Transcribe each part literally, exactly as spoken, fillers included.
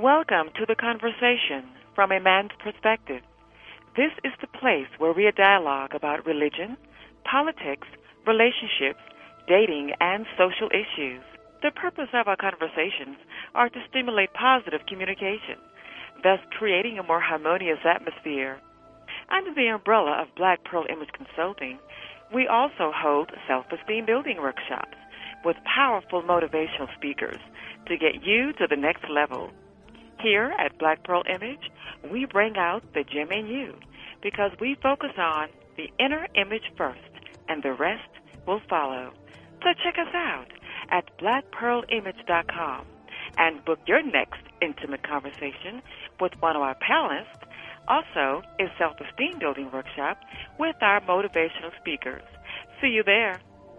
Welcome to The Conversation from a Man's Perspective. This is the place where we dialogue about religion, politics, relationships, dating, and social issues. The purpose of our conversations are to stimulate positive communication, thus creating a more harmonious atmosphere. Under the umbrella of Black Pearl Image Consulting, we also hold self-esteem building workshops with powerful motivational speakers to get you to the next level. Here at Black Pearl Image, we bring out the gem in you because we focus on the inner image first, and the rest will follow. So check us out at black pearl image dot com and book your next intimate conversation with one of our panelists. Also, a self-esteem building workshop with our motivational speakers. See you there.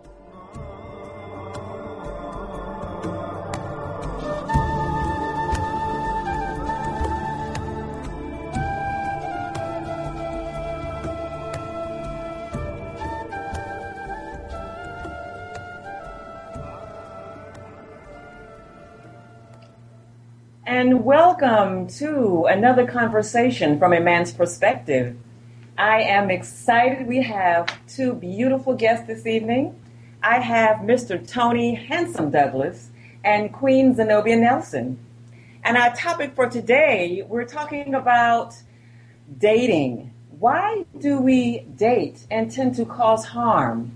And welcome to another conversation from a man's perspective. I am excited. We have two beautiful guests this evening. I have Mister Tony Handsome Douglas and Queen Zenobia Nelson. And our topic for today, we're talking about dating. Why do we date and tend to cause harm?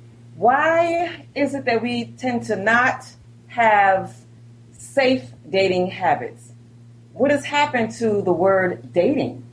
Why is it that we tend to not have safe dating habits? What has happened to the word dating?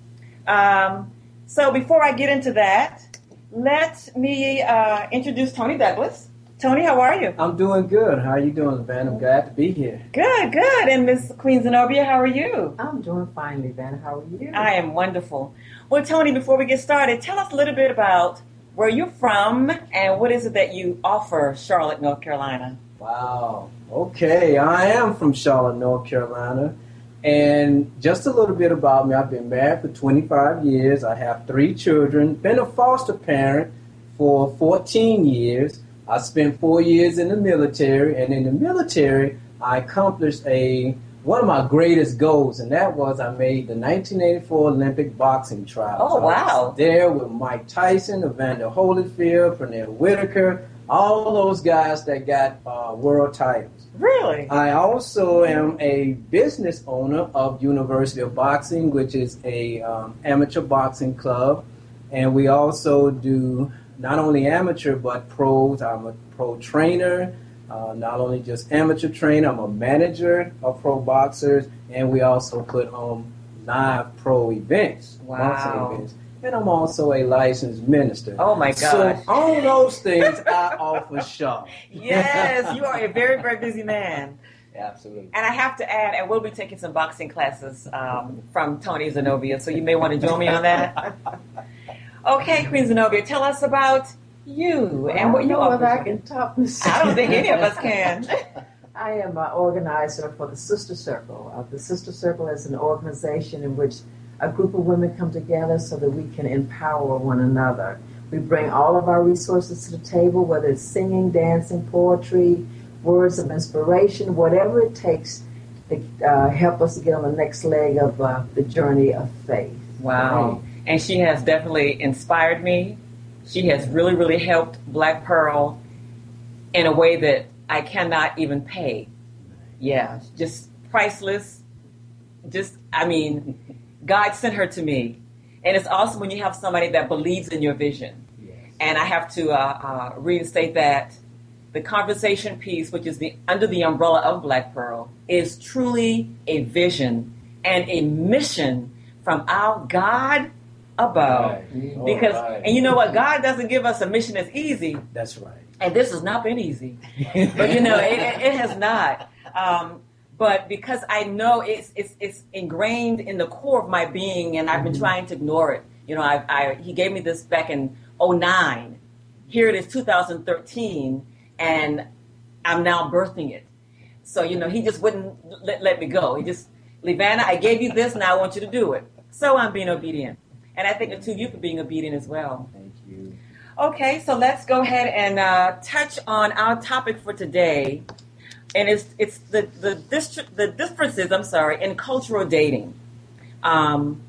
Um, so before I get into that, let me uh, introduce Tony Douglas. Tony, how are you? I'm doing good. How are you doing, Van? I'm glad to be here. Good, good. And Miss Queen Zenobia, how are you? I'm doing fine, Van. How are you? I am wonderful. Well, Tony, before we get started, tell us a little bit about where you're from and what is it that you offer Charlotte, North Carolina? Wow. Okay, I am from Charlotte, North Carolina. And just a little bit about me. I've been married for twenty-five years. I have three children. Been a foster parent for fourteen years. I spent four years in the military. And in the military, I accomplished a one of my greatest goals, and that was I made the nineteen eighty-four Olympic boxing trials. Oh, wow. I was there with Mike Tyson, Evander Holyfield, Pernell Whitaker, all those guys that got uh, world titles. Really? I also am a business owner of University of Boxing, which is a um, amateur boxing club. And we also do not only amateur, but pros. I'm a pro trainer, uh, not only just amateur trainer, I'm a manager of pro boxers. And we also put on live pro events, wow. boxing events. And I'm also a licensed minister. Oh, my gosh. So all those things I offer Shaw. Yes, you are a very, very busy man. Absolutely. And I have to add, I will be taking some boxing classes um, from Tony Zenobia, so you may want to join me on that. Okay, Queen Zenobia, tell us about you well, and what you offer. offer. I can top this. I don't think any of us can. I am an organizer for the Sister Circle. Uh, the Sister Circle is an organization in which a group of women come together so that we can empower one another. We bring all of our resources to the table, whether it's singing, dancing, poetry, words of inspiration, whatever it takes to uh, help us to get on the next leg of uh, the journey of faith. Wow. Right. And she has definitely inspired me. She has really, really helped Black Pearl in a way that I cannot even pay. Yeah, just priceless. Just, I mean... God sent her to me. And it's awesome when you have somebody that believes in your vision. Yes. And I have to uh, uh, reinstate that the conversation piece, which is the under the umbrella of Black Pearl, is truly a vision and a mission from our God above. Right. Because, right. and you know what? God doesn't give us a mission that's easy. That's right. And this has not been easy. But, you know, it, it has not. Um, But because I know it's, it's it's ingrained in the core of my being, and I've been trying to ignore it. You know, I, I he gave me this back in oh nine. Here it is, two thousand thirteen, and I'm now birthing it. So, you know, he just wouldn't let, let me go. He just, Levanna, I gave you this, now I want you to do it. So I'm being obedient. And I think the two of you for being obedient as well. Thank you. Okay, so let's go ahead and uh, touch on our topic for today. and it's it's the the distri- the differences. I'm sorry, in cultural dating. Um,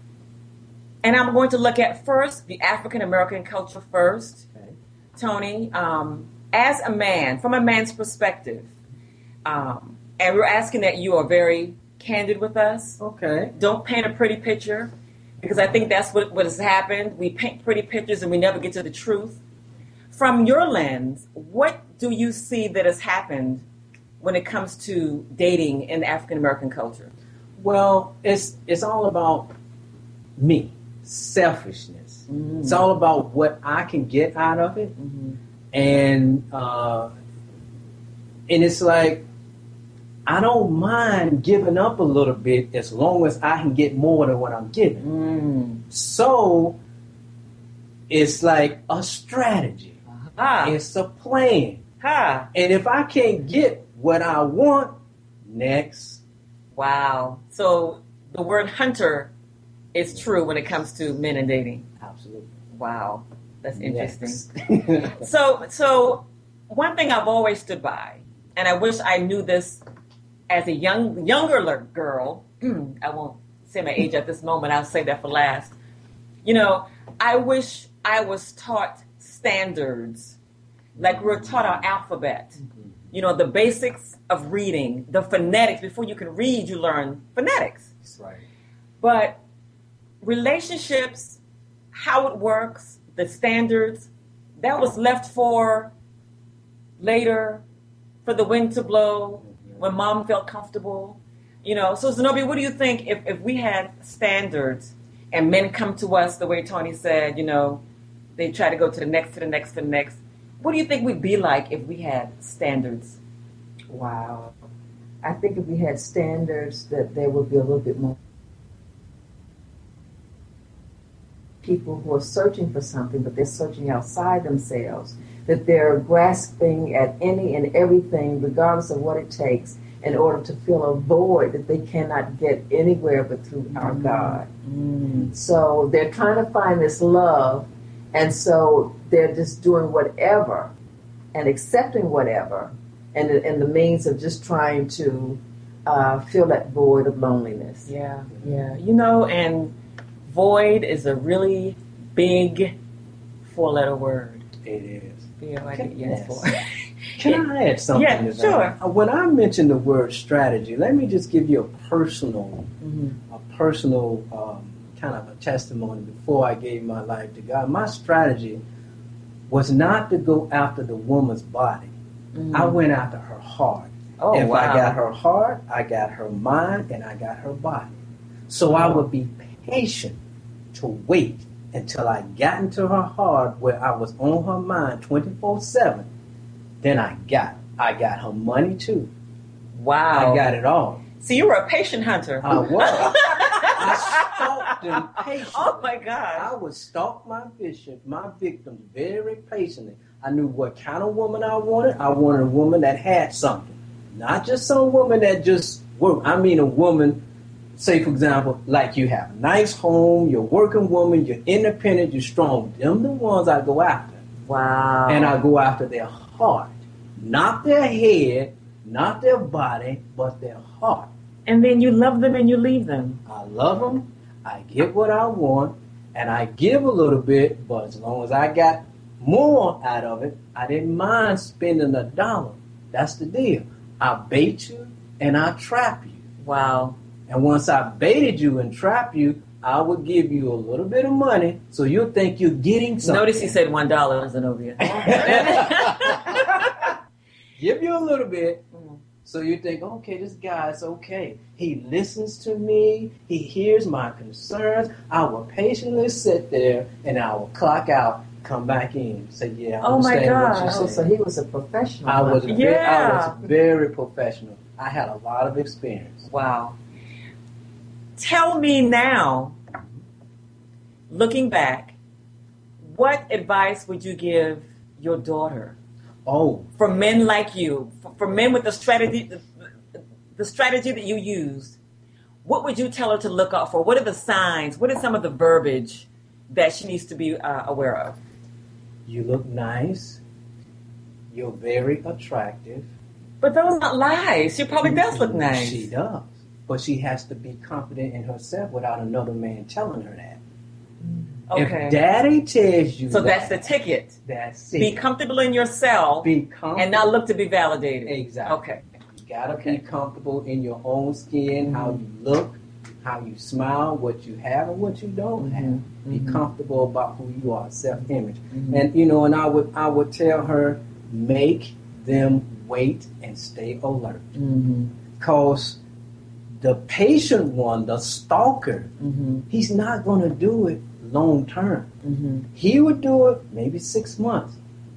and I'm going to look at first the African American culture first, Okay. Tony. Um, as a man, from a man's perspective, um, and we're asking that you are very candid with us. Okay. Don't paint a pretty picture, because I think that's what, what has happened. We paint pretty pictures and we never get to the truth. From your lens, what do you see that has happened when it comes to dating in the African American culture? Well, it's it's all about me, selfishness. Mm. It's all about what I can get out of it, Mm-hmm. and uh, and it's like I don't mind giving up a little bit as long as I can get more than what I'm giving. Mm. So it's like a strategy. Ah, It's a plan. ha, And if I can't get what I want, next. wow. So the word hunter is true when it comes to men and dating. Absolutely. Wow, that's interesting. Next. So, so one thing I've always stood by, and I wish I knew this as a young, younger le- girl. I won't say my age at this moment. I'll say that for last. You know, I wish I was taught standards, like we're taught our alphabet. You know, the basics of reading, the phonetics. Before you can read, you learn phonetics. That's right. But relationships, how it works, the standards, that was left for later, for the wind to blow, when mom felt comfortable. You know, so Zenobia, what do you think if, if we had standards and men come to us the way Tony said, you know, they try to go to the next, to the next, to the next. What do you think we'd be like if we had standards? Wow. I think if we had standards, that there would be a little bit more people who are searching for something, but they're searching outside themselves, that they're grasping at any and everything, regardless of what it takes, in order to fill a void that they cannot get anywhere but through our God. Mm. So they're trying to find this love, and so they're just doing whatever and accepting whatever, and in the means of just trying to uh, fill that void of loneliness. Yeah, yeah. You know, and void is a really big four-letter word. It is. B O I D E Yes. S for. Can I add something Yeah, to that? sure. Uh, When I mention the word strategy, let me just give you a personal, Mhm. a personal um, kind of a testimony before I gave my life to God. My strategy was not to go after the woman's body. Mhm. I went after her heart. Oh, if wow. I got her heart, I got her mind, and I got her body. So I would be patient to wait until I got into her heart, where I was on her mind twenty-four seven. Then I got, I got her money too. Wow. I got it all. So you were a patient hunter. I was. I stalked them patiently. Oh my God. I would stalk my bishop, my victims very patiently. I knew what kind of woman I wanted. I wanted a woman that had something. Not just some woman that just worked. I mean a woman, say for example, like you have a nice home, you're a working woman, you're independent, you're strong. Them the ones I go after. Wow. And I go after their heart. Not their head, not their body, but their heart. And then you love them and you leave them. I love them, I get what I want, and I give a little bit, but as long as I got more out of it, I didn't mind spending a dollar. That's the deal. I bait you and I trap you. Wow. And once I baited you and trap you, I would give you a little bit of money so you'll think you're getting something. Notice he said one dollar, Zenobia. Give you a little bit. Mhm. So you think, okay, this guy's okay. He listens to me. He hears my concerns. I will patiently sit there and I will clock out, come back in, say, yeah, I Oh, my understand what gosh. you're Oh, saying. so he was a professional. I was, hunter. ve- I Yeah. was very professional. I had a lot of experience. Wow. Tell me now, looking back, what advice would you give your daughter Oh, for men like you, for, for men with the strategy, the, the strategy that you used? What would you tell her to look out for? What are the signs? What are some of the verbiage that she needs to be uh, aware of? you look nice. You're very attractive. But those are not lies. She probably does look nice. She does. But she has to be confident in herself without another man telling her that. Okay. If daddy tells you So that, that's the ticket. that's it. Be comfortable in yourself Be comfortable. and not look to be validated. Exactly. Okay. You gotta Okay. be comfortable in your own skin, how you look, how you smile, what you have and what you don't have. Be Mhm. comfortable about who you are, self-image. Mhm. And you know, and I would I would tell her, make them wait and stay alert. Mm-hmm. Because the patient one, the stalker, Mm-hmm. he's not gonna do it long term. Mm-hmm. He would do it maybe six months.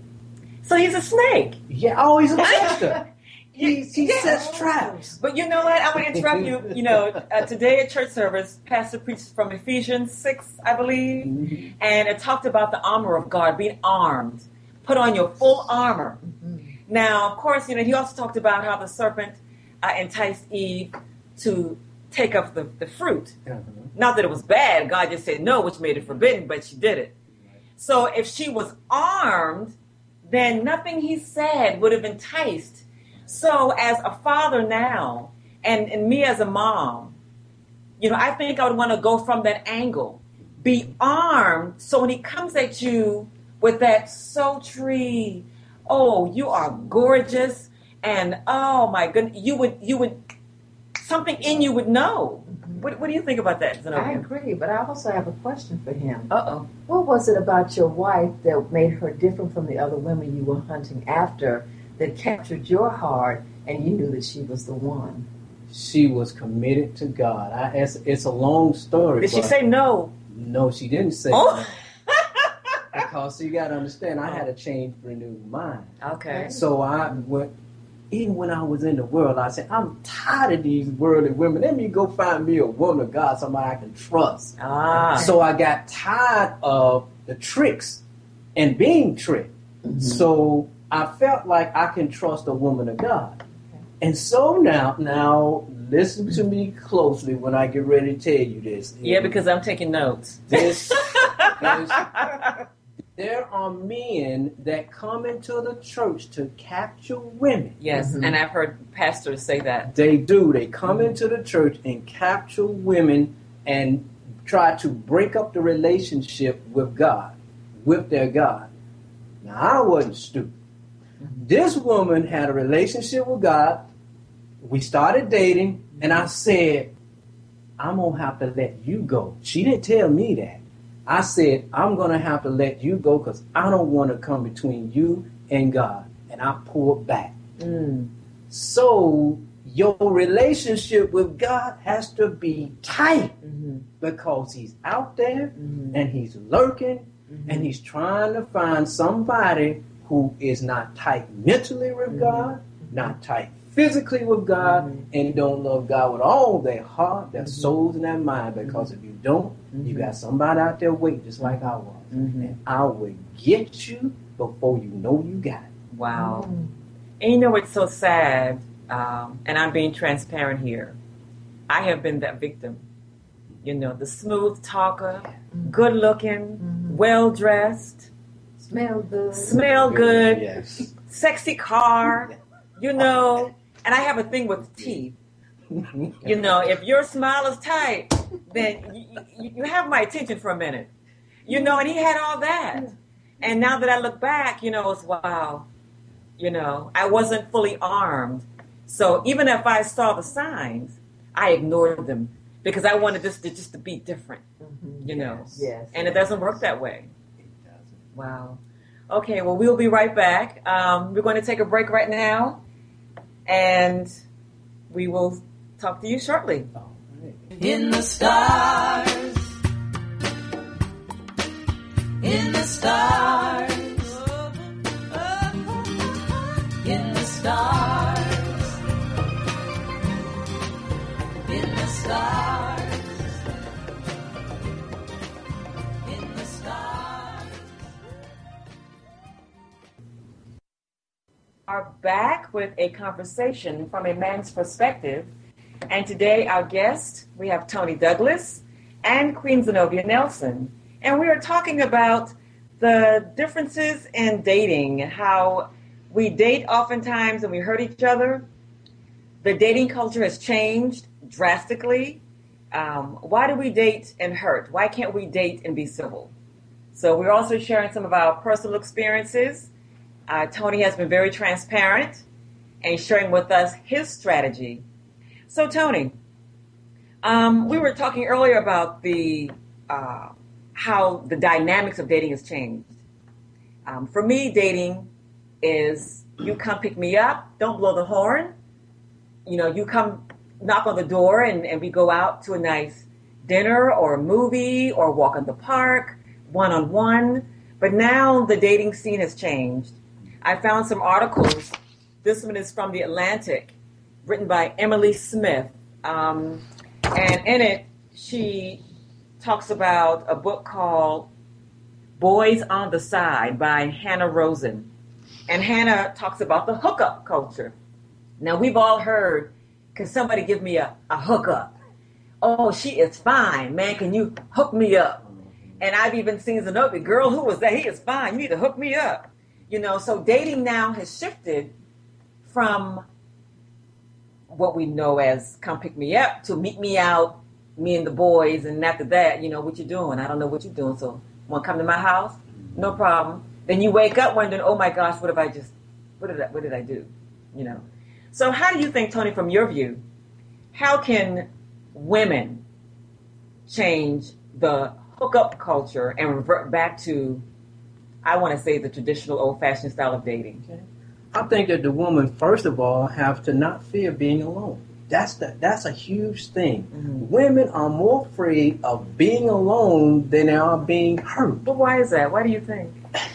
So he's a snake. Yeah, oh, he's a tester. He, he Yeah. sets traps. But you know what? I'm going to interrupt you. You know, uh, today at church service, Pastor preached from Ephesians six, I believe, Mhm. and it talked about the armor of God, being armed. Put on your full armor. Now, of course, you know, he also talked about how the serpent uh, enticed Eve to take up the, the fruit. Uh-huh. Not that it was bad. God just said no, which made it forbidden, but she did it. So if she was armed, then nothing he said would have enticed. So as a father now, and, and me as a mom, you know, I think I would want to go from that angle. Be armed so when he comes at you with that sultry, oh, you are gorgeous, and oh my goodness, you would, you would, something in you would know. What, what do you think about that, I Zenobia? agree, but I also have a question for him. Uh-oh. What was it about your wife that made her different from the other women you were hunting after that captured your heart and you knew that she was the one? She was committed to God. I, it's, it's a long story. Did she but say no? no? She didn't say Oh. no. Because so you got to understand, I had a change, renewed mind. Okay. So I went, even when I was in the world, I said, I'm tired of these worldly women. Let me go find me a woman of God, somebody I can trust. Ah. So I got tired of the tricks and being tricked. Mm-hmm. So I felt like I can trust a woman of God. And so now, now listen to me closely when I get ready to tell you this. Yeah, because I'm taking notes. this, this there are men that come into the church to capture women. Yes, Mhm. and I've heard pastors say that. They do. They come into the church and capture women and try to break up the relationship with God, with their God. Now, I wasn't stupid. This woman had a relationship with God. We started dating, and I said, I'm going to have to let you go. She didn't tell me that. I said, I'm going to have to let you go because I don't want to come between you and God. And I pulled back. Mm. So your relationship with God has to be tight Mm-hmm. because he's out there Mm-hmm. and he's lurking Mm-hmm. and he's trying to find somebody who is not tight mentally with Mhm. God, not tight physically with God, Mhm. and don't love God with all their heart, their Mhm. souls, and their mind. Because if you don't, you Mhm. got somebody out there waiting just like I was. Mhm. And I will get you before you know you got it. Wow. Mm. And you know what's so sad, um, and I'm being transparent here. I have been that victim. You know, the smooth talker, good looking, Mhm. well dressed, Smell good. smell good, Yes. sexy car, you know. And I have a thing with teeth. You know, if your smile is tight, then you, you, you have my attention for a minute. You know, and he had all that. And now that I look back, you know, it's wow. You know, I wasn't fully armed. So even if I saw the signs, I ignored them because I wanted this to just to be different, Mhm. you know. Yes. And it doesn't work that way. Wow. Okay, well, we'll be right back. Um, we're going to take a break right now, and we will talk to you shortly. All right. In the stars, in the stars, in the stars, in the stars, in the stars. Are back with a conversation from a man's perspective. And today our guest, we have Tony Douglas and Queen Zenobia Nelson. And we are talking about the differences in dating, how We date oftentimes and we hurt each other. The dating culture has changed drastically. Um, why do we date and hurt? Why can't we date and be civil? So we're also sharing some of our personal experiences. Uh, Tony has been very transparent and sharing with us his strategy. So Tony, um, we were talking earlier about the uh, how the dynamics of dating has changed. Um, for me, dating is you come pick me up, don't blow the horn. You know, you come knock on the door and, and we go out to a nice dinner or a movie or walk in the park, one-on-one. But now the dating scene has changed. I found some articles. This one is from The Atlantic, written by Emily Smith. Um, and in it, she talks about a book called Boys on the Side by Hannah Rosen. And Hannah talks about the hookup culture. Now, we've all heard, can somebody give me a, a hookup? Oh, she is fine, man. Can you hook me up? And I've even seen Zenobia, girl, who was that? He is fine. You need to hook me up. You know, so dating now has shifted from what we know as come pick me up to meet me out, me and the boys. And after that, you know, what you doing? I don't know what you're doing. So want to come to my house? No problem. Then you wake up wondering, oh my gosh, what have I just, what did I, what did I do? You know. So how do you think, Tony, from your view, how can women change the hookup culture and revert back to, I want to say, the traditional old-fashioned style of dating? Okay. I think that the woman, first of all, have to not fear being alone. That's the, that's a huge thing. Mm-hmm. Women are more afraid of being alone than they are being hurt. But why is that? Why do you think?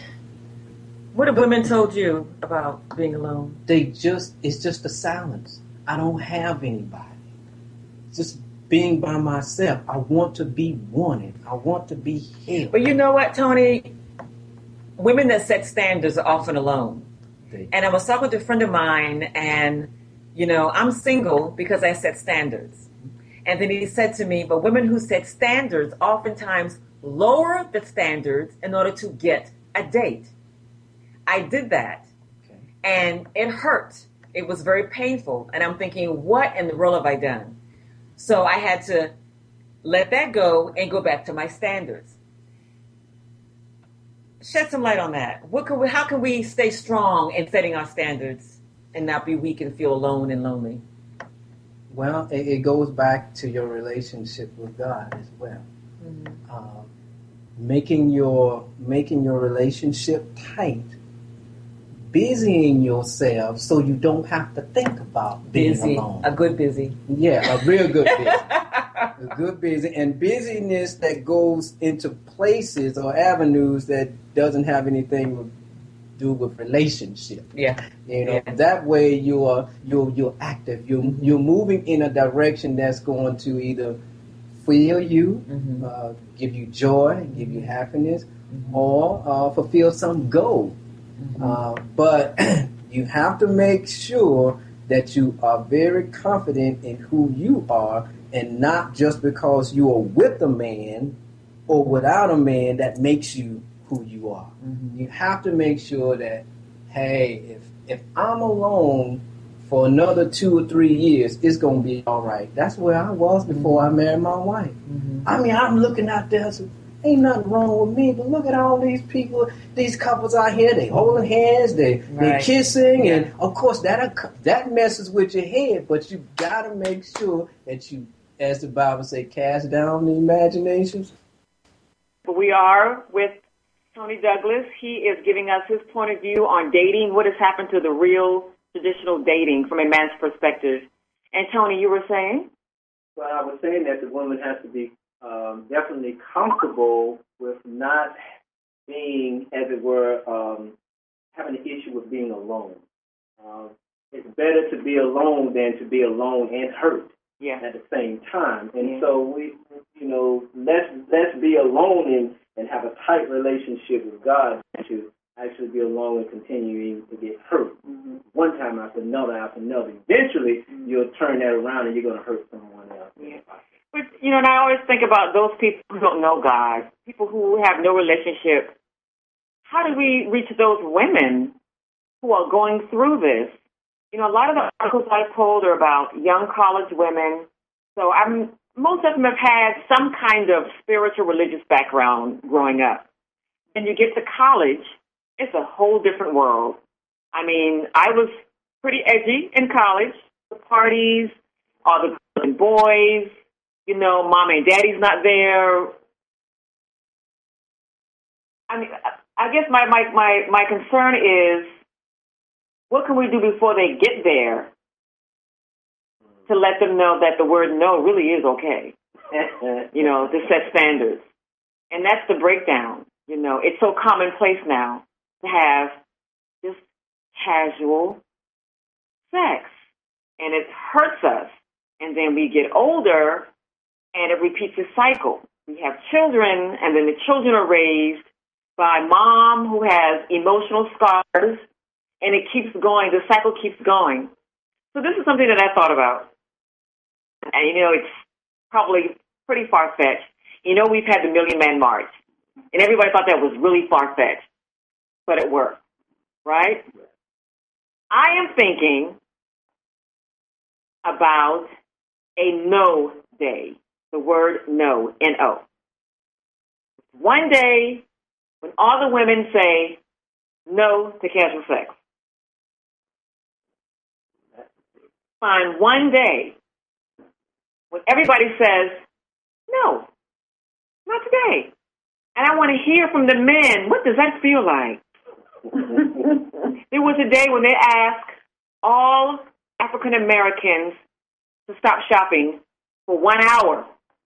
What have women told you about being alone? They just, it's just a silence. I don't have anybody. Just being by myself. I want to be wanted. I want to be held. But you know what, Tony? Women that set standards are often alone. They, and I was talking to a friend of mine, and, you know, I'm single because I set standards. And then he said to me, but women who set standards oftentimes lower the standards in order to get a date. I did that, okay. And it hurt. It was very painful. And I'm thinking, what in the world have I done? So I had to let that go and go back to my standards. Shed some light on that. What can we, how can we stay strong in setting our standards and not be weak and feel alone and lonely? Well, it, it goes back to your relationship with God as well. Mm-hmm. Uh, making your making your relationship tight. Busying yourself so you don't have to think about being busy. Alone. A good busy. Yeah, a real good busy. A good busy. And busyness that goes into places or avenues that doesn't have anything to do with relationship. Yeah. You know, yeah. That way you are you're you're active. You're mm-hmm. you're moving in a direction that's going to either fill you, mm-hmm. uh, give you joy, give you happiness, mm-hmm. or uh, fulfill some goal. Mm-hmm. Uh, but you have to make sure that you are very confident in who you are, and not just because you are with a man or without a man that makes you who you are. Mm-hmm. You have to make sure that, hey, if if I'm alone for another two or three years, it's going to be all right. That's where I was before mm-hmm. I married my wife. Mm-hmm. I mean, I'm looking out there, so ain't nothing wrong with me, but look at all these people, these couples out here, they holding hands, they right. they kissing, yeah. and of course that that messes with your head, but you got to make sure that you, as the Bible say, cast down the imaginations. We are with Tony Douglas. He is giving us his point of view on dating, what has happened to the real traditional dating from a man's perspective. And Tony, you were saying? Well, I was saying that the woman has to be um, definitely comfortable with not being, as it were, um, having an issue with being alone. Uh, it's better to be alone than to be alone and hurt yeah. at the same time. And yeah. so we, you know, let's let's be alone and, and have a tight relationship with God to actually be alone and continuing to get hurt mm-hmm. one time after another after another. Eventually, mm-hmm. you'll turn that around and you're going to hurt someone else. Yeah. But, you know, and I always think about those people who don't know God, people who have no relationship. How do we reach those women who are going through this, you know, a lot of the articles I pulled are about young college women. So I'm most of them have had some kind of spiritual religious background growing up. And you get to college, it's a whole different world. I mean, I was pretty edgy in college. The parties, all the girls and boys, you know, mom and daddy's not there. I mean, I guess my, my, my, my concern is, what can we do before they get there to let them know that the word no really is okay, you know, to set standards. And that's the breakdown. You know, it's so commonplace now to have just casual sex, and it hurts us. And then we get older, and it repeats the cycle. We have children, and then the children are raised by mom who has emotional scars, and it keeps going. The cycle keeps going. So this is something that I thought about. And, you know, it's probably pretty far-fetched. You know, we've had the Million Man March, and everybody thought that was really far-fetched, but it worked, right? I am thinking about a no day, the word no, N O. One day when all the women say no to casual sex. Find one day when everybody says, no, not today. And I want to hear from the men, what does that feel like? There was a day when they asked all African Americans to stop shopping for one hour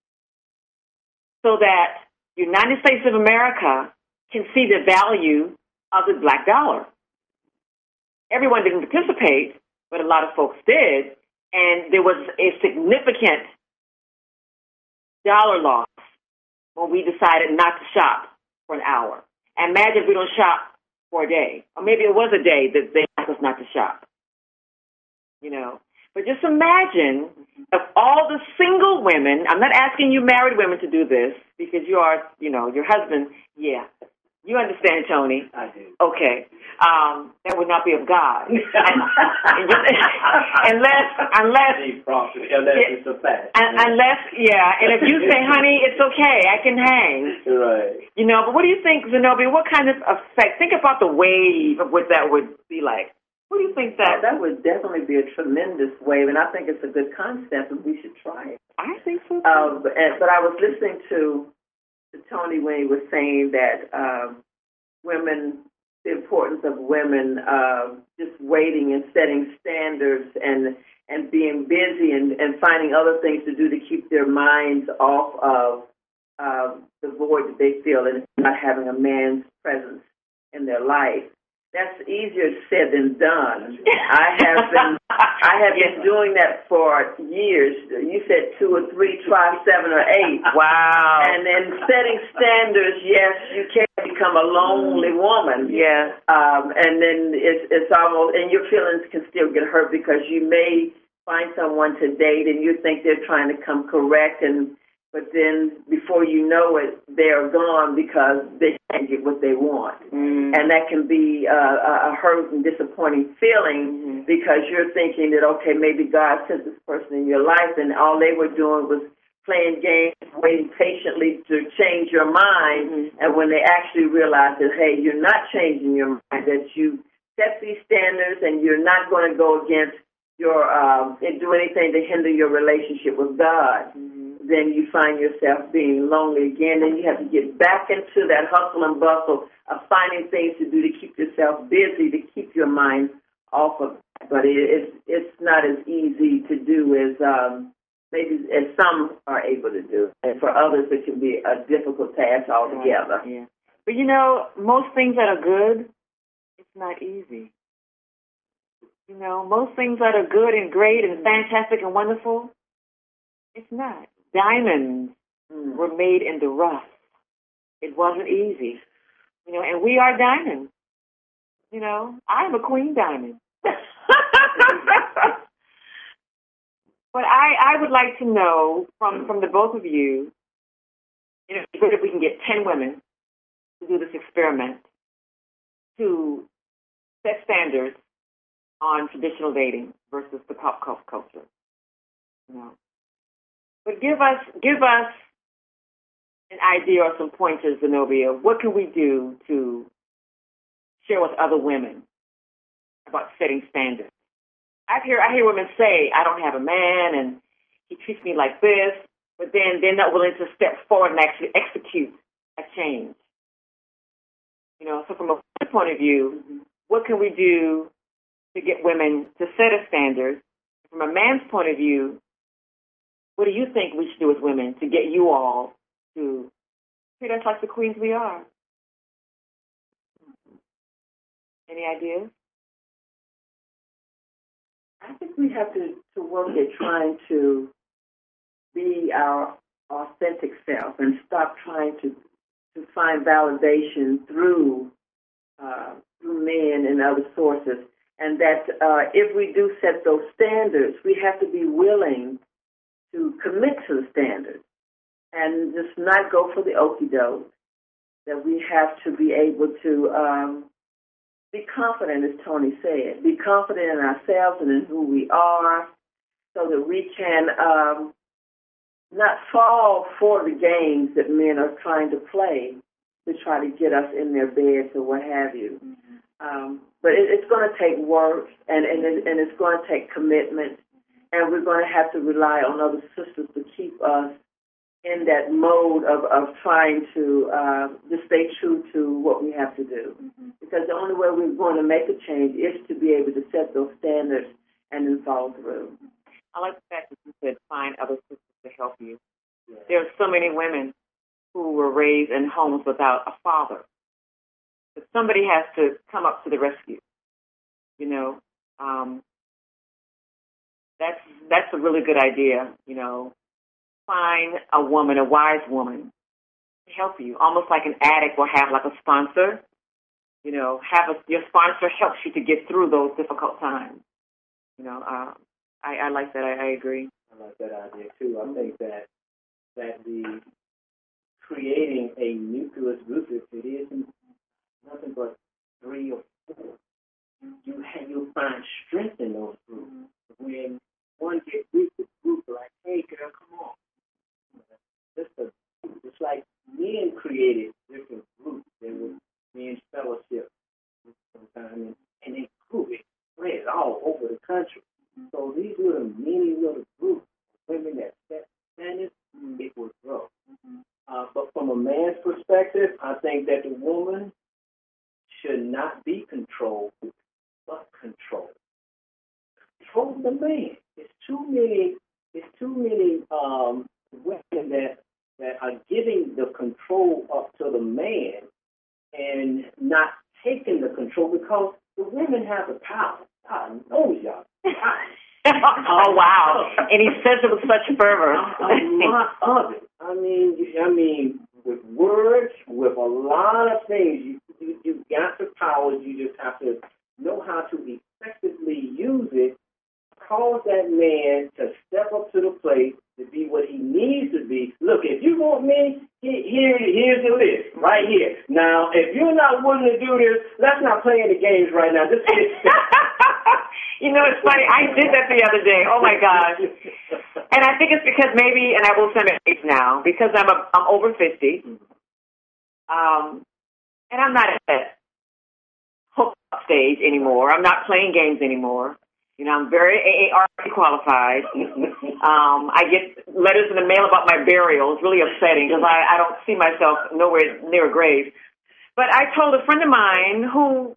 so that the United States of America can see the value of the black dollar. Everyone didn't participate, but a lot of folks did, and there was a significant dollar loss when we decided not to shop for an hour. And imagine if we don't shop for a day, or maybe it was a day that they asked us not to shop, you know. But just imagine if all the single women, I'm not asking you married women to do this because you are, you know, your husband, yeah. You understand, Tony? I do. Okay. Um, that would not be of God. unless, unless, unless it's a fact. Unless, yeah. And if you say, honey, it's okay, I can hang. Right. You know, but what do you think, Zenobia? What kind of effect? Think about the wave of what that would be like. What do you think that? That would definitely be a tremendous wave, and I think it's a good concept, and we should try it. I think so too. Uh, but, but I was listening to, to Tony when he was saying that um, women, the importance of women uh, just waiting and setting standards and and being busy and, and finding other things to do to keep their minds off of uh, the void that they feel and not having a man's presence in their life. That's easier said than done. I have been I have been doing that for years. You said two or three, try seven or eight. Wow. And then setting standards, yes, you can become a lonely woman. Yeah. Um, and then it's it's almost, and your feelings can still get hurt because you may find someone to date and you think they're trying to come correct, and but then before you know it, they're gone because they can't get what they want. Mm. And that can be uh, a hurt and disappointing feeling mm-hmm. because you're thinking that, okay, maybe God sent this person in your life and all they were doing was playing games, waiting patiently to change your mind. Mm-hmm. And when they actually realize that, hey, you're not changing your mind, that you set these standards and you're not going to go against your, um, and do anything to hinder your relationship with God. Mm-hmm. Then you find yourself being lonely again, and you have to get back into that hustle and bustle of finding things to do to keep yourself busy, to keep your mind off of it. But it, it's it's not as easy to do as um, maybe as some are able to do. And for others, it can be a difficult task altogether. Yeah. But, you know, most things that are good, it's not easy. You know, most things that are good and great and fantastic and wonderful, it's not. Diamonds mm. were made in the rough. It wasn't easy. You know, and we are diamonds. You know, I'm a queen diamond. But I, I would like to know from, from the both of you, you know, if we can get ten women to do this experiment, to set standards on traditional dating versus the pop culture. You know. But give us give us an idea or some pointers, Zenobia. What can we do to share with other women about setting standards? I hear I hear women say, "I don't have a man, and he treats me like this," but then they're not willing to step forward and actually execute a change. You know, so from a point of view, what can we do to get women to set a standard? From a man's point of view, what do you think we should do as women to get you all to treat us like the queens we are? Any ideas? I think we have to, to work at trying to be our authentic self and stop trying to, to find validation through uh, through men and other sources. And that uh, if we do set those standards, we have to be willing to commit to the standards and just not go for the okie doke. That we have to be able to um, be confident, as Tony said, be confident in ourselves and in who we are, so that we can um, not fall for the games that men are trying to play to try to get us in their beds or what have you. Mm-hmm. Um, but it, it's going to take work, and, and, it, and it's going to take commitment, and we're going to have to rely on other sisters to keep us in that mode of, of trying to uh, just stay true to what we have to do. Mm-hmm. Because the only way we're going to make a change is to be able to set those standards and then follow through. I like the fact that you said find other sisters to help you. Yeah. There are so many women who were raised in homes without a father. But somebody has to come up to the rescue. You know, um, that's that's a really good idea. You know, find a woman, a wise woman, to help you. Almost like an addict will have like a sponsor. You know, have a, your sponsor helps you to get through those difficult times. You know, uh, I, I like that. I, I agree. I like that idea too. I think that that the creating a nucleus group, if it isn't nothing but three or four, you have, you'll find strength in those groups. When one gets weak, the group are like, hey girl, come on. It's, a, it's like men created different groups. There was men's fellowship sometimes, and, and they grew it, spread all over the country. So these little mini little groups of women that set standards, it will grow. Uh, but from a man's perspective, I think that the woman should not be controlled, but controlled. Control the man. It's too many. It's too many um, women that that are giving the control up to the man and not taking the control, because the women have the power. I know y'all. Oh wow! And he says it with such fervor. A lot of it. I mean, I mean, with words, with a lot of things, you you you got the powers. You just have to know how to effectively use it. Cause that man to step up to the plate to be what he needs to be. Look, if you want me, here, here's the list right here. Now, if you're not willing to do this, let's not play any games right now. This is You know, it's funny. I did that the other day. Oh my gosh! And I think it's because maybe, and I will say my age now, because I'm a, I'm over fifty, um, and I'm not at that hook up stage anymore. I'm not playing games anymore. You know, I'm very A A R P qualified. um, I get letters in the mail about my burial. It's really upsetting because I, I don't see myself nowhere near a grave. But I told a friend of mine who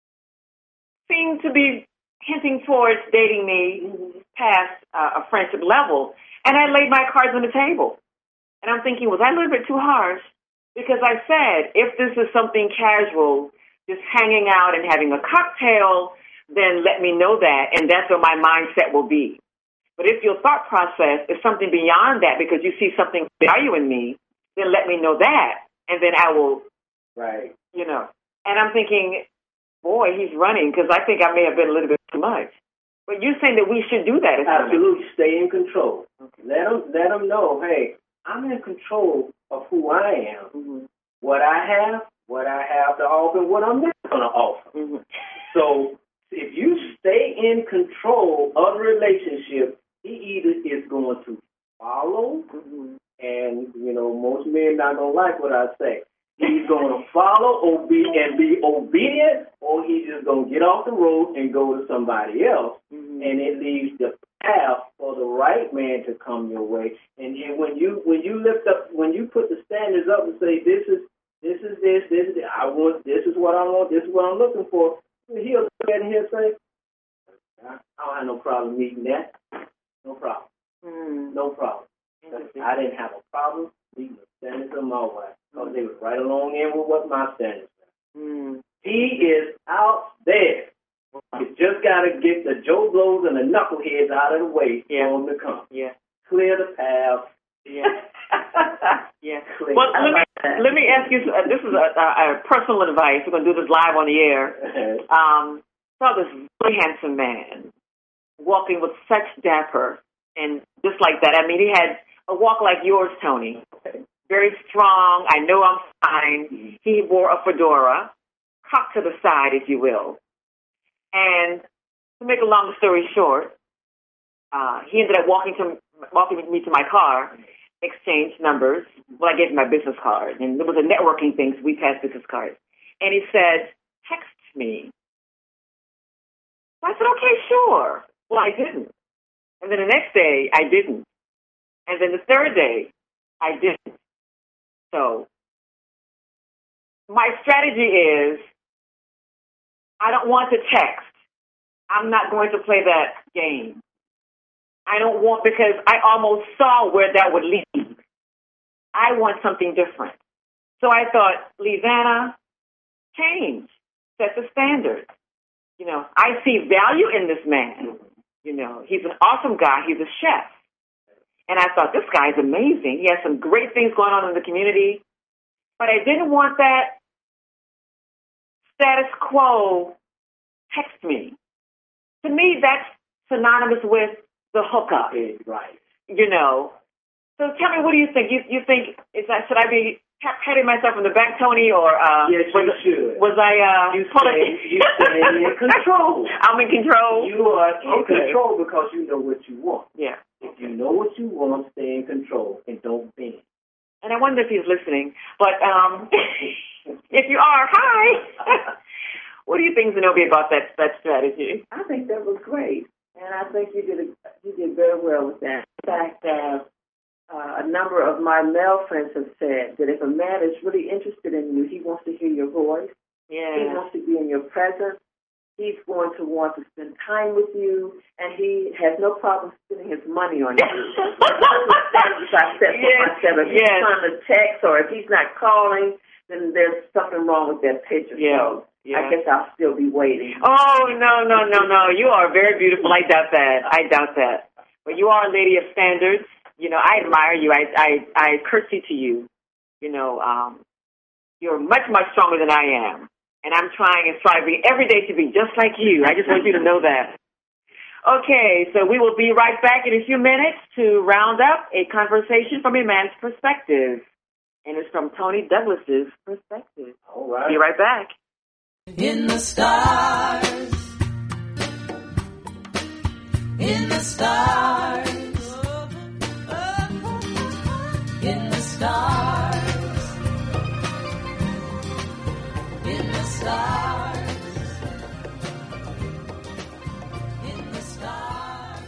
seemed to be hinting towards dating me past uh, a friendship level, and I laid my cards on the table. And I'm thinking, was I a little bit too harsh? Because I said, if this is something casual, just hanging out and having a cocktail, then let me know that, and that's what my mindset will be. But if your thought process is something beyond that because you see something value in me, then let me know that, and then I will, right. You know. And I'm thinking, boy, he's running because I think I may have been a little bit too much. But you're saying that we should do that. Absolutely. Stay in control. Okay. Let them, let them know, hey, I'm in control of who I am, mm-hmm. what I have, what I have to offer, what I'm not going to offer. Mm-hmm. So if you stay in control of the relationship, he either is going to follow, Mm-hmm. and, you know, most men not going to like what I say. He's going to follow obe- and be obedient, or he's just going to get off the road and go to somebody else. Mm-hmm. And it leaves the path for the right man to come your way. And, and when you when you lift up, when you put the standards up and say, this is this is this, this is this, I want, this is what I want, this is what I'm looking for, he'll look at it and he'll say, I don't have no problem meeting that. No problem. Mm-hmm. No problem. I didn't have a problem meeting the standards of my wife, because they were right along in with what my standards were. Mm-hmm. He is out there. You just got to get the Joe Blows and the knuckleheads out of the way Yeah. for him to come. Yeah. Clear the path. Yeah. Yeah. Clear. Well, I let me like that. let me ask you. Uh, this is a, a, a personal advice. We're going to do this live on the air. Um, saw this really handsome man walking with such dapper and just like that. I mean, he had a walk like yours, Tony. Very strong. I know I'm fine. He wore a fedora, cocked to the side, if you will. And to make a long story short, uh, he ended up walking to walking with me to my car, exchanged numbers. Well, I gave him my business card, and it was a networking thing, so we passed business cards. And he said, text me. I said, okay, sure. Well, I didn't. And then the next day, I didn't. And then the third day, I didn't. So my strategy is I don't want to text. I'm not going to play that game. I don't want, because I almost saw where that would lead. I want something different. So I thought, Lizanna, change. Set the standard. You know, I see value in this man. You know, he's an awesome guy. He's a chef. And I thought, this guy's amazing. He has some great things going on in the community. But I didn't want that status quo text me. To me, that's synonymous with the hookup. Right. You know. So tell me, what do you think? You you think, is that, should I be pat- patting myself on the back, Tony, or uh, Yes, you was, should. was I uh, You pulling- stay, you stay in control. I'm in control. You are in Okay. control because you know what you want. Yeah. If you know what you want, stay in control and don't bend. And I wonder if he's listening. But um, if you are, hi. What do you think, Zenobia, about that that strategy? I think that was great, and I think you did a, you did very well with that. In fact, uh, uh, a number of my male friends have said that if a man is really interested in you, he wants to hear your voice. He Yeah. wants to be in your presence. He's going to want to spend time with you, and he has no problem spending his money on you. That's I set for Yes, myself. If he's yes. trying to text or if he's not calling, then there's something wrong with that picture. Yeah, So yeah. I guess I'll still be waiting. Oh, no, no, no, no. You are very beautiful. I doubt that. I doubt that. But you are a lady of standards. You know, I admire you. I I, I curtsy to you. You know, um, you're much, much stronger than I am. And I'm trying and striving every day to be just like you. I just want you to know that. Okay, so we will be right back in a few minutes to round up a conversation from a man's perspective. And it's from Tony Douglas's perspective. All right. Be right back. In the stars, in the stars, in the stars, in the stars, in the stars.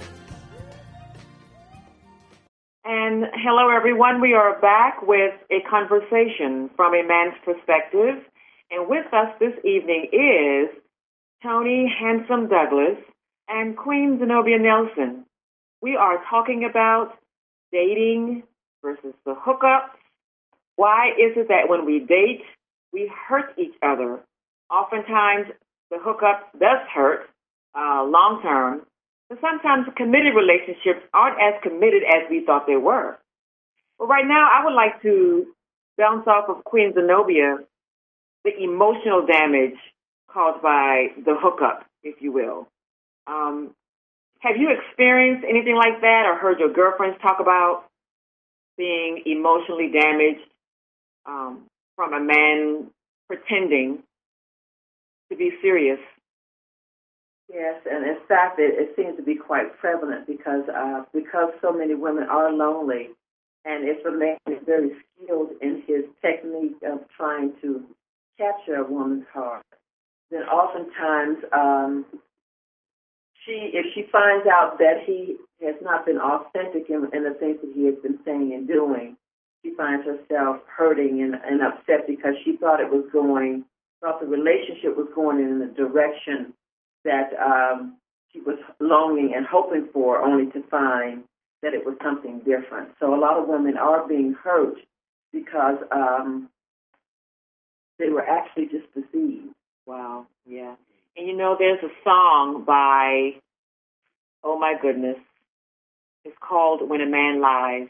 And hello, everyone. We are back with a conversation from a man's perspective. And with us this evening is Tony Handsome Douglas and Queen Zenobia Nelson. We are talking about dating versus the hookups. Why is it that when we date, we hurt each other? Oftentimes, the hookup does hurt uh, long term, but sometimes committed relationships aren't as committed as we thought they were. But right now, I would like to bounce off of Queen Zenobia the emotional damage caused by the hookup, if you will. Um, have you experienced anything like that or heard your girlfriends talk about being emotionally damaged um, from a man pretending to be serious. Yes, and in fact, it, it seems to be quite prevalent because uh, because so many women are lonely, and if a man is very skilled in his technique of trying to capture a woman's heart, then oftentimes um, she, if she finds out that he has not been authentic in, in the things that he has been saying and doing, she finds herself hurting and, and upset because she thought it was going, thought the relationship was going in the direction that um, she was longing and hoping for, only to find that it was something different. So a lot of women are being hurt because um, they were actually just deceived. Wow, yeah. And you know, there's a song by, oh my goodness, it's called When a Man Lies.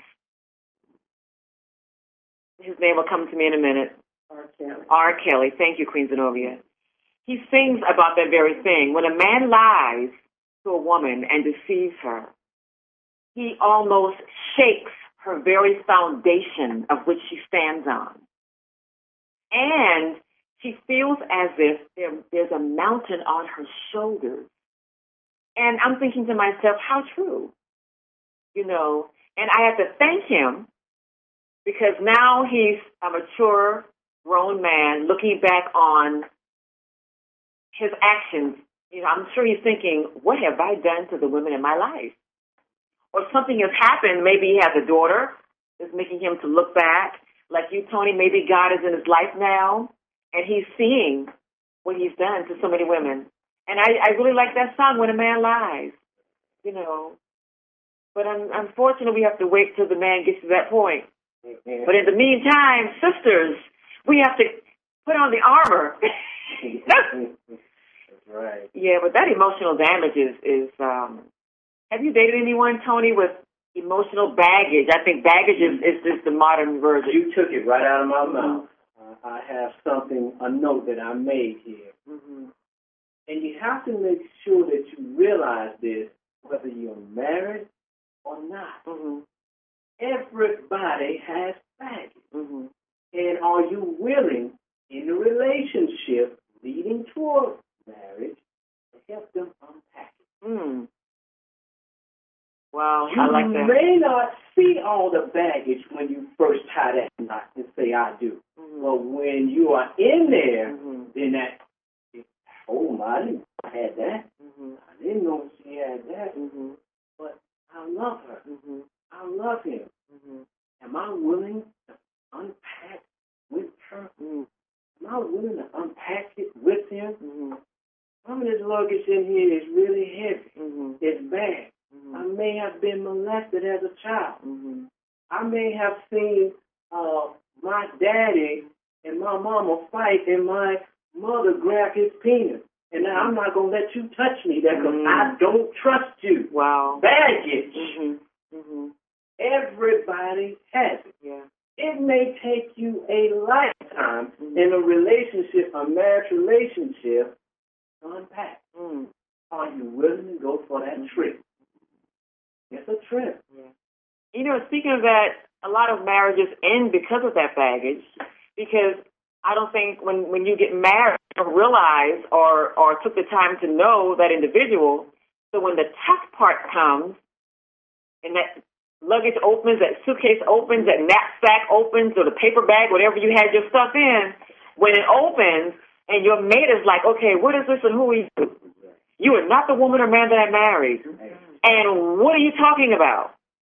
His name will come to me in a minute. R. Kelly. R. Kelly. Thank you, Queen Zenobia. He sings about that very thing. When a man lies to a woman and deceives her, he almost shakes her very foundation of which she stands on. And she feels as if there, there's a mountain on her shoulders. And I'm thinking to myself, how true? You know, and I have to thank him because now he's a mature, grown man looking back on his actions. You know, I'm sure he's thinking, what have I done to the women in my life? Or something has happened. Maybe he has a daughter that's making him to look back. Like you, Tony, maybe God is in his life now, and he's seeing what he's done to so many women. And I, I really like that song, When a Man Lies, you know. But un- unfortunately, we have to wait till the man gets to that point. Mm-hmm. But in the meantime, sisters, we have to put on the armor. That's right. Yeah, but that emotional damage is, is um, have you dated anyone, Tony, with emotional baggage? I think baggage is, is just the modern version. You took it right out of my mouth. Uh, I have something, a note that I made here. Mm-hmm. And you have to make sure that you realize this, whether you're married or not. Mm-hmm. Everybody has baggage. Mm-hmm. And are you willing, in a relationship leading towards marriage, to help them unpack it? Mm. Wow, you I like that. You may not see all the baggage when you first tie that knot and say, I do. Mm-hmm. But when you are in there, mm-hmm. then that, oh my, I didn't know I had that. Mm-hmm. I didn't know she had that. Mm-hmm. But I love her. Mm-hmm. I love him. Mm-hmm. Am I willing to unpack with her? Mm-hmm. Am I willing to unpack it with him? Mm-hmm. Some of this luggage in here is really heavy. Mm-hmm. It's bad. Mm-hmm. I may have been molested as a child. Mm-hmm. I may have seen uh, my daddy and my mama fight and my mother grab his penis. And now I'm not going to let you touch me there because mm-hmm. I don't trust you. Wow. Baggage. Mm-hmm. Mm-hmm. Everybody has it. Yeah. It may take you a lifetime mm-hmm. in a relationship, a marriage relationship, to unpack. Mm. Are you willing to go for that trip? It's a trip. Yeah. You know, speaking of that, a lot of marriages end because of that baggage. Because I don't think when, when you get married or realize or, or took the time to know that individual, so when the tough part comes and that luggage opens, that suitcase opens, that knapsack opens, or the paper bag, whatever you had your stuff in, when it opens and your mate is like, okay, what is this and who are you? You are not the woman or man that I married. And what are you talking about?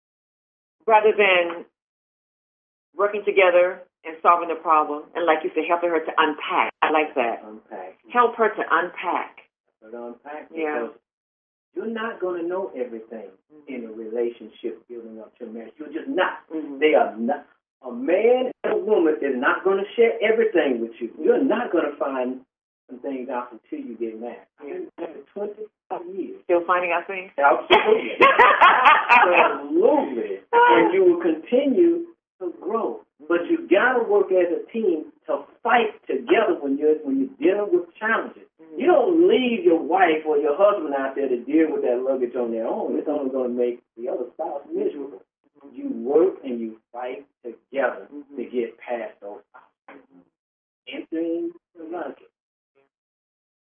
Rather than working together and solving the problem, and like you said, helping her to unpack. I like that. Unpack. Help her to unpack. But unpack Yeah. because you're not going to know everything mm-hmm. in a relationship building up to marriage. You're just not. Mm-hmm. They are not. A man and a woman is not going to share everything with you. You're not going to find some things out until you get married. I've been married for twenty-five years. Still finding out things? Absolutely. Absolutely. And you will continue to grow. But you got to work as a team to fight together when you're when you're dealing with challenges. Mm-hmm. You don't leave your wife or your husband out there to deal with that luggage on their own. It's only going to make the other spouse miserable. Mm-hmm. You work and you fight together mm-hmm. to get past those obstacles. Mm-hmm. Emptying the luggage.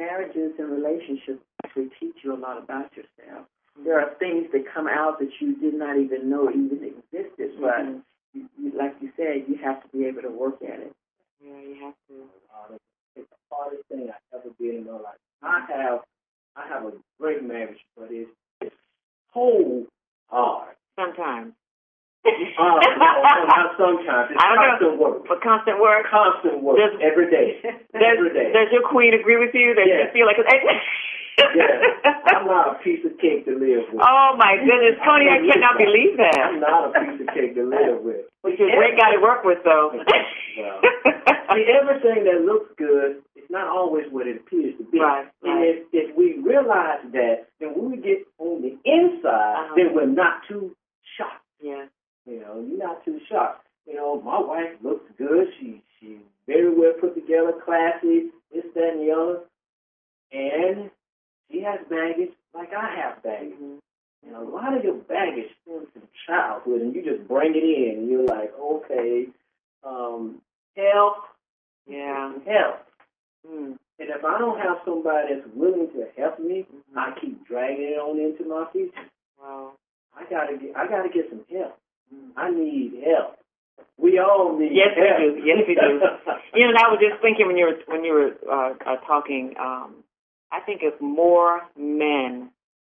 marriages and relationships actually teach you a lot about yourself. There are things that come out that you did not even know even existed, but Mm-hmm. you, you, like you said, you have to be able to work at it. Yeah, you have to. Uh, it's the hardest thing I ever did in my life. I have, I have a great marriage, but it's, it's so hard. Sometimes. Uh, no, no, not sometimes. It's I don't constant know. work. For constant work. Constant work. Does- every day. Does, every day. does your queen agree with you? Does Yeah. she feel like it's Yeah. I'm not a piece of cake to live with. Oh my goodness, Tony, I cannot believe I'm that. not a piece of cake to live with. But you're a great guy to work with, though. Well, see, everything that looks good is not always what it appears to be. Right, And right. if, if we realize that, then when we get on the inside, Uh-huh. then we're not too shocked. Yeah. You know, you're not too shocked. You know, my wife looks good. She she's very well put together, classy, this, that, and the other. And she has baggage like I have baggage. Mm-hmm. You know, a lot of your baggage stems from childhood, and you just bring it in. And you're like, okay, um, help, Yeah. help. Mm. And if I don't have somebody that's willing to help me, Mhm. I keep dragging it on into my future. Wow. I gotta get, I gotta get some help. Mm. I need help. We all need Yes, we help. do. Yes, we do. You know, and I was just thinking when you were when you were uh, uh, talking. Um, I think if more men,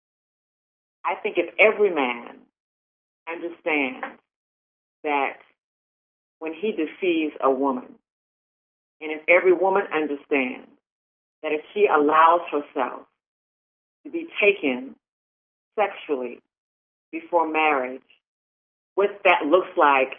I think if every man understands that when he deceives a woman, and if every woman understands that if she allows herself to be taken sexually before marriage, what that looks like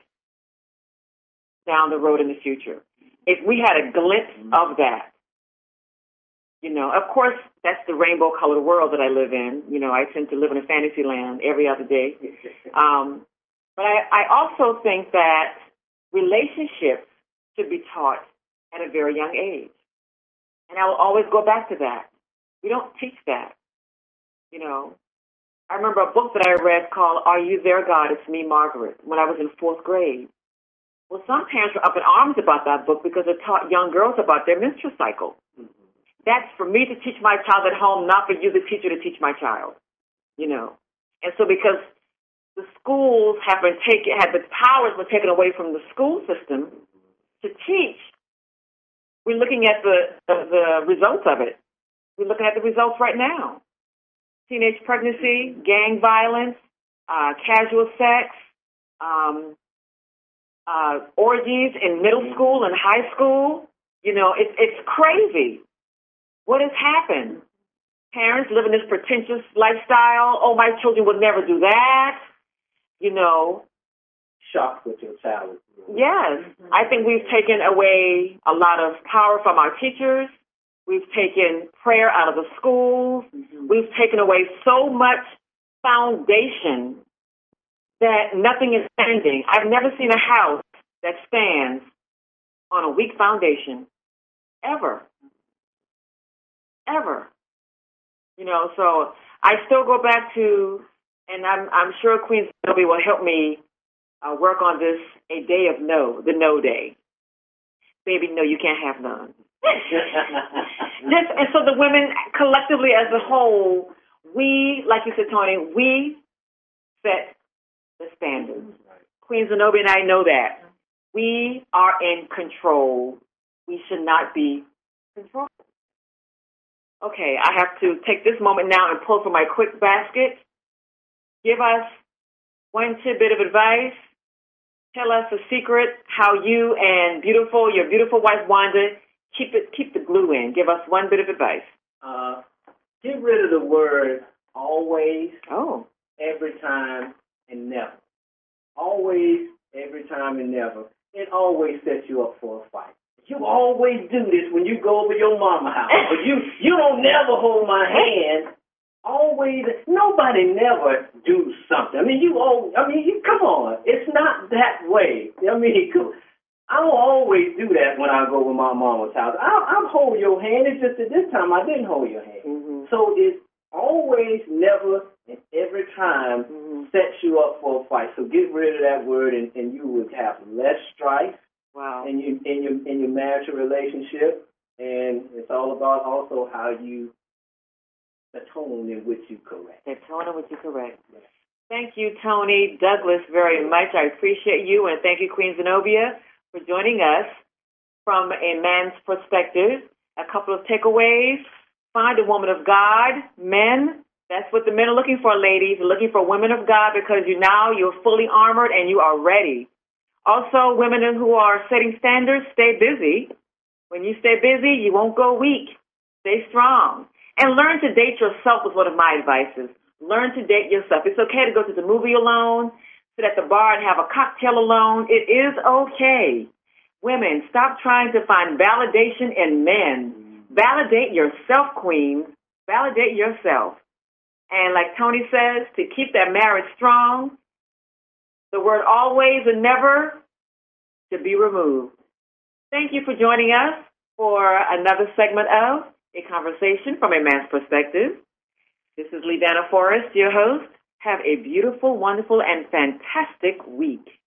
down the road in the future. If we had a glimpse of that, you know, of course, that's the rainbow-colored world that I live in. You know, I tend to live in a fantasy land every other day. Um, but I, I also think that relationships should be taught at a very young age. And I will always go back to that. We don't teach that, you know. I remember a book that I read called Are You There, God? It's Me, Margaret, when I was in fourth grade. Well, some parents were up in arms about that book because it taught young girls about their menstrual cycle. That's for me to teach my child at home, not for you, the teacher, to teach my child, you know. And so because the schools have been taken, have the powers been taken away from the school system to teach, we're looking at the, the, the results of it. We're looking at the results right now. Teenage pregnancy, gang violence, uh, casual sex, um, uh, orgies in middle school and high school. You know, it's it's crazy. What has happened? Parents living this pretentious lifestyle. Oh, my children would never do that. You know. Shocked with your child. Yes. I think we've taken away a lot of power from our teachers. We've taken prayer out of the schools. Mm-hmm. We've taken away so much foundation that nothing is standing. I've never seen a house that stands on a weak foundation, ever. Ever. You know, so I still go back to, and I'm, I'm sure Queen Sylvia will help me uh, work on this, a day of no, the no day. Baby, no, you can't have none. This, and so the women collectively as a whole, we, like you said, Tony, we set the standards. Queen Zenobia and I know that. We are in control. We should not be controlled. Okay, I have to take this moment now and pull from my quick basket. Give us one tidbit of advice. Tell us a secret how you and beautiful, your beautiful wife Wanda, keep it, keep the glue in. Give us one bit of advice. Uh, get rid of the word always, Oh. every time, and never. Always, every time, and never. It always sets you up for a fight. You always do this when you go over your mama house. But you, you don't never hold my hand. Always, nobody never do something. I mean, you all, I mean, you, come on. It's not that way. I mean, come, I don't always do that when I go over my mama's house. I'll, I'll hold your hand. It's just that this time I didn't hold your hand. Mm-hmm. So it's always, never, and every time Mm-hmm. sets you up for a fight. So get rid of that word, and, and you would have less strife. Wow. In your in your in your marital relationship, And it's all about also how you, the tone in which you correct. The tone in which you correct. Thank you, Tony Douglas, very much. I appreciate you, and thank you, Queen Zenobia, for joining us from a man's perspective. A couple of takeaways. Find a woman of God. Men, that's what the men are looking for, ladies. They're looking for women of God because you now you're fully armored and you are ready. Also, women who are setting standards, stay busy. When you stay busy, you won't go weak. Stay strong. And learn to date yourself is one of my advices. Learn to date yourself. It's okay to go to the movie alone, sit at the bar and have a cocktail alone. It is okay. Women, stop trying to find validation in men. Validate yourself, queen. Validate yourself. And like Tony says, to keep that marriage strong, the word always and never should be removed. Thank you for joining us for another segment of A Conversation from a Man's Perspective. This is Lee Vanna Forrest, your host. Have a beautiful, wonderful, and fantastic week.